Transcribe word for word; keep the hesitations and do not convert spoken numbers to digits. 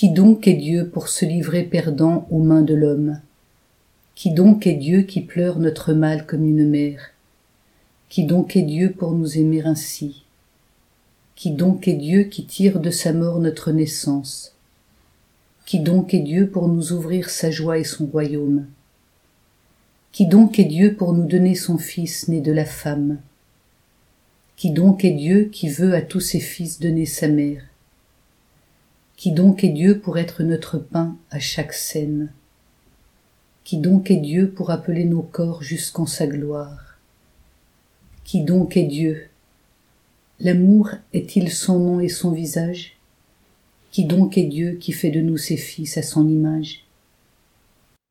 Qui donc est Dieu pour se livrer perdant aux mains de l'homme? Qui donc est Dieu qui pleure notre mal comme une mère? Qui donc est Dieu pour nous aimer ainsi? Qui donc est Dieu qui tire de sa mort notre naissance? Qui donc est Dieu pour nous ouvrir sa joie et son royaume? Qui donc est Dieu pour nous donner son Fils né de la femme? Qui donc est Dieu qui veut à tous ses fils donner sa mère? Qui donc est Dieu pour être notre pain à chaque scène? Qui donc est Dieu pour appeler nos corps jusqu'en sa gloire? Qui donc est Dieu? L'amour est-il son nom et son visage? Qui donc est Dieu qui fait de nous ses fils à son image?